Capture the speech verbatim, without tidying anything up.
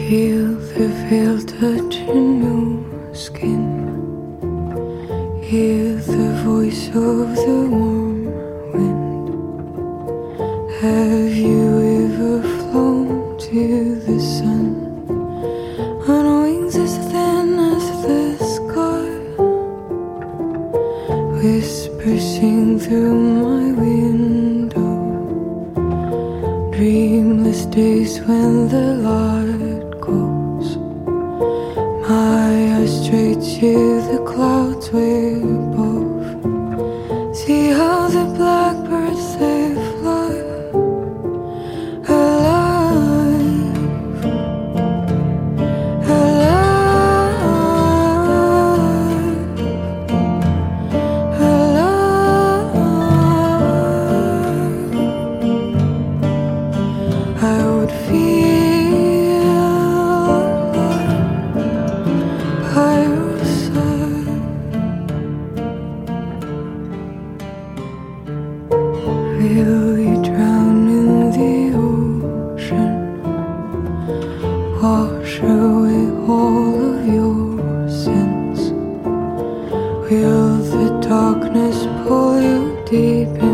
Feel the veil touching your skin. Hear the voice of the warm wind. Have you ever flown to the sun on wings as thin as the sky? Whispers sing through my window. Dreamless days when the light goes. My eyes straight to the clouds we're above. See how the blackbirds they fly. Alive, alive, alive. I would feel alive by your side. Will you drown in the ocean? Wash away all of your sins. Will the darkness pull you deep in?